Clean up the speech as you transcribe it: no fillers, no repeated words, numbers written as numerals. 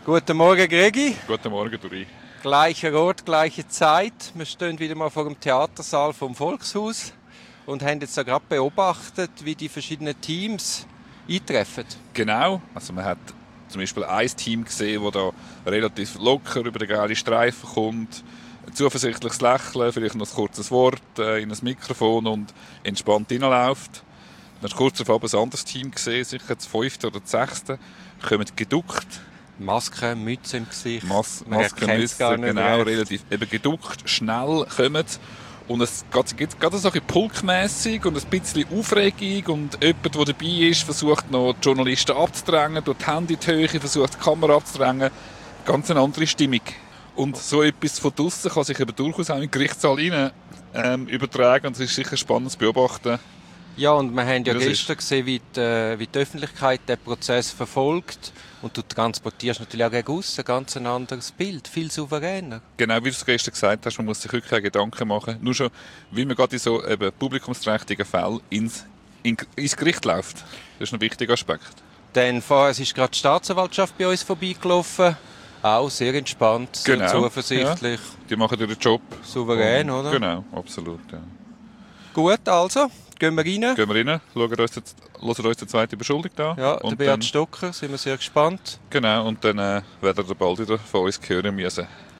Guten Morgen, Gregi. Guten Morgen, Duri. Gleicher Ort, gleiche Zeit. Wir stehen wieder mal vor dem Theatersaal vom Volkshaus und haben jetzt gerade beobachtet, wie die verschiedenen Teams eintreffen. Genau, also man hat zum Beispiel ein Team gesehen, das da relativ locker über den gelben Streifen kommt, ein zuversichtliches Lächeln, vielleicht noch ein kurzes Wort in ein Mikrofon und entspannt reinläuft. Dann hast du kurz darauf ein anderes Team gesehen, sicher das 5. oder das 6. Kommen geduckt. Maske, Mütze im Gesicht. Masken, Mütze, genau, relativ eben geduckt, schnell kommen. Und es geht gerade so ein bisschen pulkmässig und ein bisschen Aufregung. Und jemand, der dabei ist, versucht noch die Journalisten abzudrängen, durch die Hände in die Höhe, versucht die Kamera abzudrängen. Ganz eine andere Stimmung. Und so etwas von draussen kann sich eben durchaus auch in den Gerichtssaal rein übertragen. Und es ist sicher spannend zu beobachten. Ja, und wir haben ja gestern gesehen, wie die Öffentlichkeit den Prozess verfolgt. Und du transportierst natürlich auch gegen aussen ein ganz anderes Bild, viel souveräner. Genau, wie du es gestern gesagt hast, man muss sich wirklich keine Gedanken machen. Nur schon, weil man gerade in so eben publikumsträchtigen Fällen ins Gericht läuft. Das ist ein wichtiger Aspekt. Denn vorher ist gerade die Staatsanwaltschaft bei uns vorbeigelaufen. Auch sehr entspannt, sehr zuversichtlich. Ja, die machen ihren Job. Souverän, oder? Genau, absolut. Ja. Gut, also, gehen wir rein. Gehen wir rein, hören uns die zweite Beschuldigung an. Ja, der Beat Stocker, sind wir sehr gespannt. Genau, und dann werden wir bald wieder von uns hören müssen.